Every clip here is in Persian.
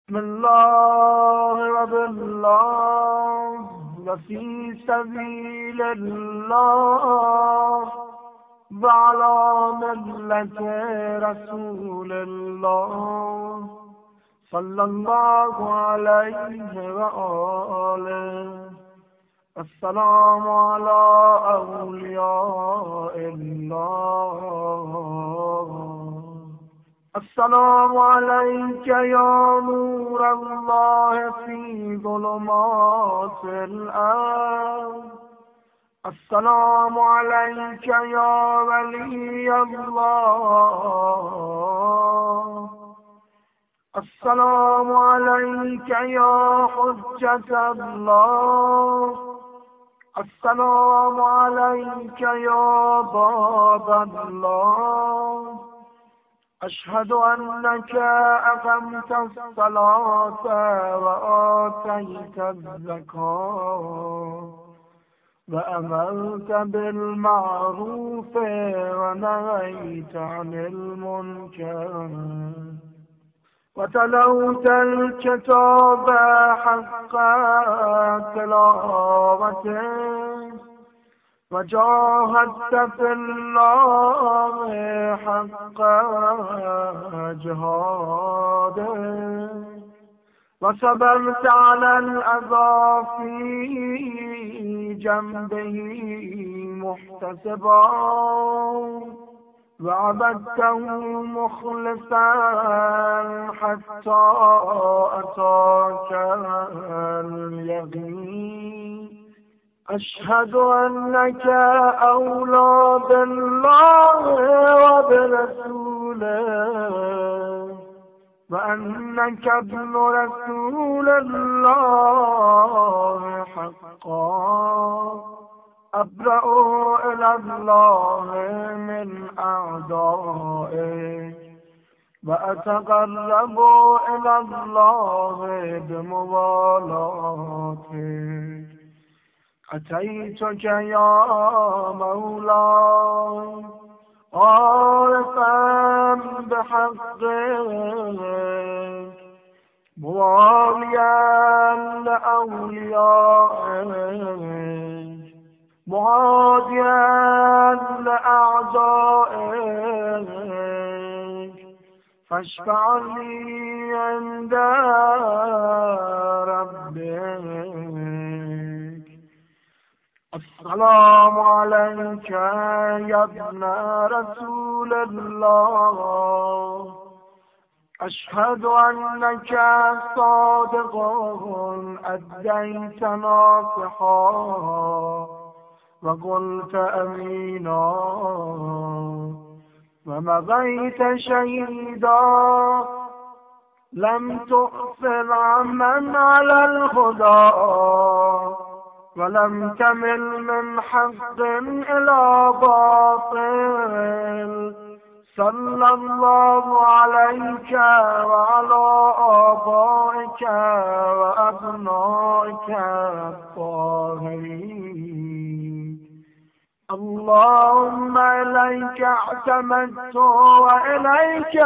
بسم الله و بالله و فی سبیل الله و علی ملت رسول الله صلی الله علیه و آله. السلام علی اولیاء الله. السلام عليك يا نور الله في ظلمات الأرض. السلام عليك يا ولي الله. السلام عليك يا حجة الله. السلام عليك يا باب الله. أشهد أنك أقمت الصلاة وآتيت الزكاة وأمرت بالمعروف ونهيت عن المنكر وتلوت الكتاب حق تلاوته وجاهدت في الله حق جهاده وصبرت على الأذى في جنبه محتسبا وعبدته مخلصا حتى أتاك اليقين. أشهد أنك أولى بالله وبرسوله وأنك ابن رسول الله حقا. أبرأ إلى الله من أعدائك وأتقرب إلى الله بموالاتك. أتيتك يا مولاي عارفا بحقك مواليا لأوليائك معاديا لأعدائك فاشفع لي عند ربك. السلام عليك يا ابن رسول الله. أشهد أنك صادق أديت ناصحا وقلت أمينا ومضيت شهيدا لم تؤثر عمن على الهدى ولم تمل من حق إلى باطل. صلى الله عليك وعلى آبائك وأبنائك الطاهرين. اللهم إليك اعتمدت وإليك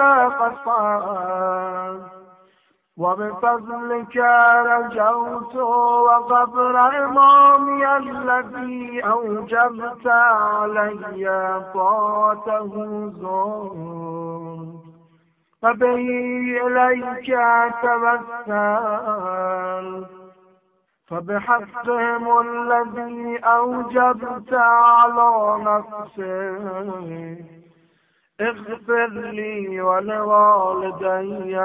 قصدت وبفضلك رجوت وقبر إمامي الذي أوجبت علي طاعته زرت فبه إليك توسلت فبحقهم الذي أوجبت على نفسي اغفر لي ولوالدي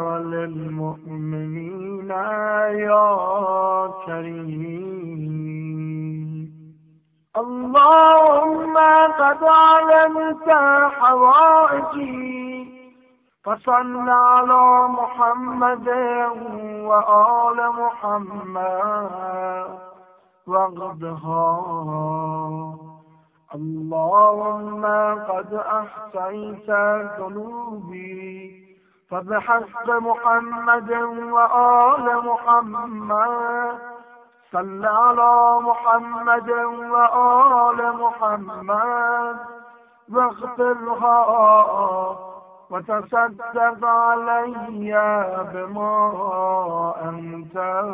وللمؤمنين يا كريم. اللهم قد علمت حوائجي فصل على محمد وآل محمد واغضها. اللهم قد أحصيت ذنوبي فبحق محمد وآل محمد صل على محمد وآل محمد واغفرها وتصدق علي بما أنت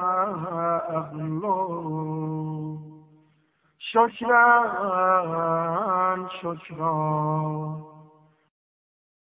أهله شكرا شكرا.